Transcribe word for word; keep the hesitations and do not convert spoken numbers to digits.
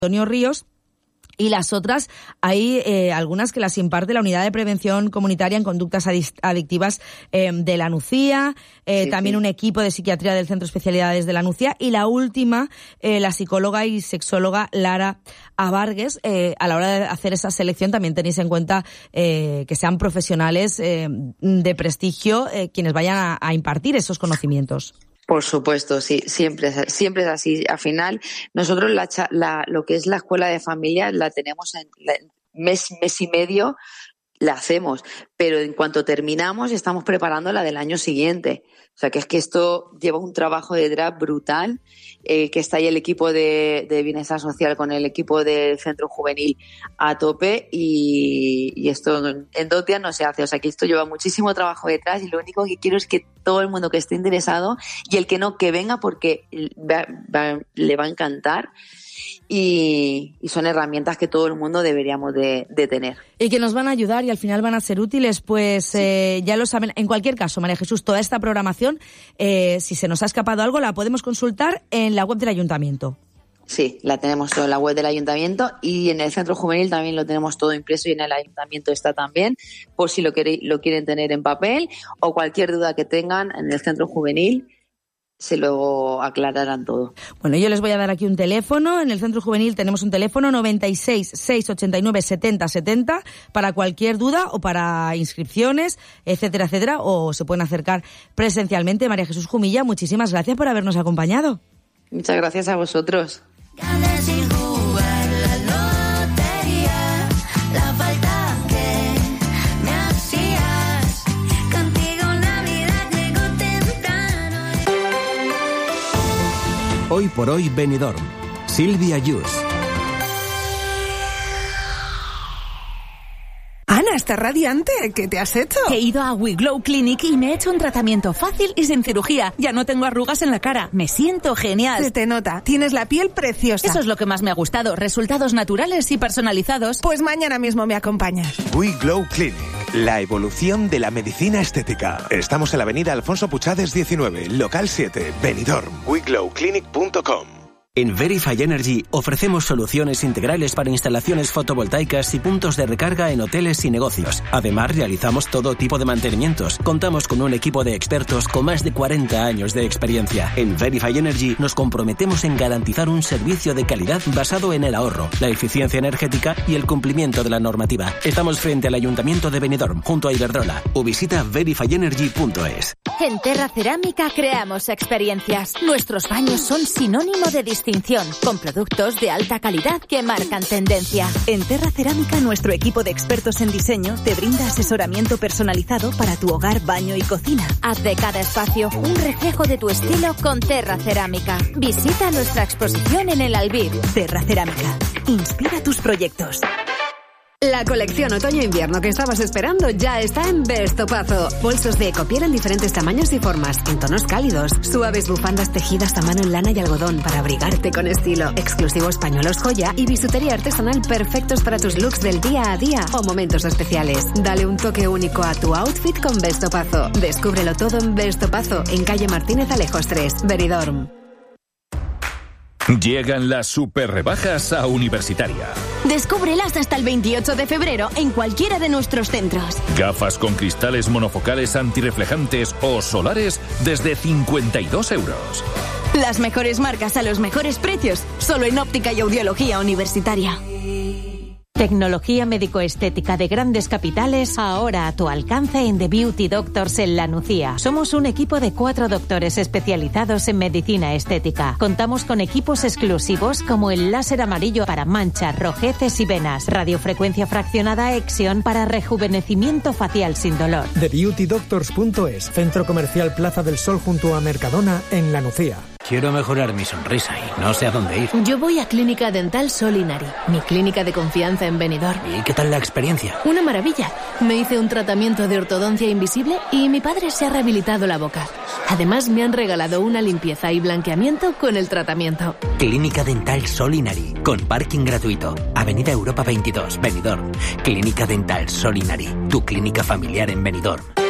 Antonio Ríos. Y las otras, hay eh, algunas que las imparte la Unidad de Prevención Comunitaria en Conductas Adictivas eh, de la Nucía, eh, sí, también sí. un equipo de psiquiatría del Centro de Especialidades de la Nucía, y la última, eh, la psicóloga y sexóloga Lara Abargues. Eh, a la hora de hacer esa selección también tenéis en cuenta eh, que sean profesionales eh, de prestigio eh, quienes vayan a, a impartir esos conocimientos. Por supuesto, sí, siempre, siempre es así. Al final, nosotros la, la, lo que es la escuela de familia la tenemos en la, mes, mes y medio, la hacemos, pero en cuanto terminamos estamos preparando la del año siguiente. O sea, que es que esto lleva un trabajo detrás brutal, eh, que está ahí el equipo de, de Bienestar Social con el equipo del Centro Juvenil a tope y, y esto en dos días no se hace. O sea, que esto lleva muchísimo trabajo detrás y lo único que quiero es que todo el mundo que esté interesado y el que no, que venga porque va, va, le va a encantar. Y, y son herramientas que todo el mundo deberíamos de, de tener. Y que nos van a ayudar y al final van a ser útiles, pues sí. eh, ya lo saben. En cualquier caso, María Jesús, toda esta programación, eh, si se nos ha escapado algo, la podemos consultar en la web del Ayuntamiento. Sí, la tenemos todo en la web del Ayuntamiento y en el Centro Juvenil también lo tenemos todo impreso y en el Ayuntamiento está también, por si lo, queréis, lo quieren tener en papel o cualquier duda que tengan en el Centro Juvenil. Se lo aclararán todo. Bueno, yo les voy a dar aquí un teléfono. En el Centro Juvenil tenemos un teléfono noventa y seis, seiscientos ochenta y nueve, setenta setenta para cualquier duda o para inscripciones, etcétera, etcétera, o se pueden acercar presencialmente. María Jesús Jumilla, muchísimas gracias por habernos acompañado. Muchas gracias a vosotros. Hoy por hoy Benidorm. Silvia Yus. Ana, estás radiante. ¿Qué te has hecho? He ido a We Glow Clinic y me he hecho un tratamiento fácil y sin cirugía. Ya no tengo arrugas en la cara. Me siento genial. Se te nota. Tienes la piel preciosa. Eso es lo que más me ha gustado. Resultados naturales y personalizados. Pues mañana mismo me acompañas. We Glow Clinic. La evolución de la medicina estética. Estamos en la avenida Alfonso Puchades diecinueve, local siete, Benidorm. we glow clinic punto com. En Verify Energy ofrecemos soluciones integrales para instalaciones fotovoltaicas y puntos de recarga en hoteles y negocios. Además, realizamos todo tipo de mantenimientos. Contamos con un equipo de expertos con más de cuarenta años de experiencia. En Verify Energy nos comprometemos en garantizar un servicio de calidad basado en el ahorro, la eficiencia energética y el cumplimiento de la normativa. Estamos frente al Ayuntamiento de Benidorm, junto a Iberdrola. O visita verify energy punto es. En Terra Cerámica creamos experiencias. Nuestros baños son sinónimo de distinción, con productos de alta calidad que marcan tendencia. En Terra Cerámica, nuestro equipo de expertos en diseño te brinda asesoramiento personalizado para tu hogar, baño y cocina. Haz de cada espacio un reflejo de tu estilo con Terra Cerámica. Visita nuestra exposición en el Albir. Terra Cerámica. Inspira tus proyectos. La colección otoño-invierno que estabas esperando ya está en Bestopazo. Bolsos de ecopiel en diferentes tamaños y formas, en tonos cálidos. Suaves bufandas tejidas a mano en lana y algodón para abrigarte con estilo. Exclusivos pañuelos joya y bisutería artesanal perfectos para tus looks del día a día o momentos especiales. Dale un toque único a tu outfit con Bestopazo. Descúbrelo todo en Bestopazo, en calle Martínez Alejos tres, Benidorm. Llegan las super rebajas a Universitaria. Descúbrelas hasta el veintiocho de febrero en cualquiera de nuestros centros. Gafas con cristales monofocales antirreflejantes o solares desde cincuenta y dos euros. Las mejores marcas a los mejores precios, solo en Óptica y Audiología Universitaria. Tecnología médico-estética de grandes capitales, ahora a tu alcance en The Beauty Doctors en La Nucía. Somos un equipo de cuatro doctores especializados en medicina estética. Contamos con equipos exclusivos como el láser amarillo para manchas, rojeces y venas, radiofrecuencia fraccionada Exion para rejuvenecimiento facial sin dolor. The Beauty Doctors punto es, Centro Comercial Plaza del Sol junto a Mercadona en La Nucía. Quiero mejorar mi sonrisa y no sé a dónde ir. Yo voy a Clínica Dental Solinari, mi clínica de confianza en Benidorm. ¿Y qué tal la experiencia? Una maravilla. Me hice un tratamiento de ortodoncia invisible y mi padre se ha rehabilitado la boca. Además, me han regalado una limpieza y blanqueamiento con el tratamiento. Clínica Dental Solinari, con parking gratuito. Avenida Europa veintidós, Benidorm. Clínica Dental Solinari, tu clínica familiar en Benidorm.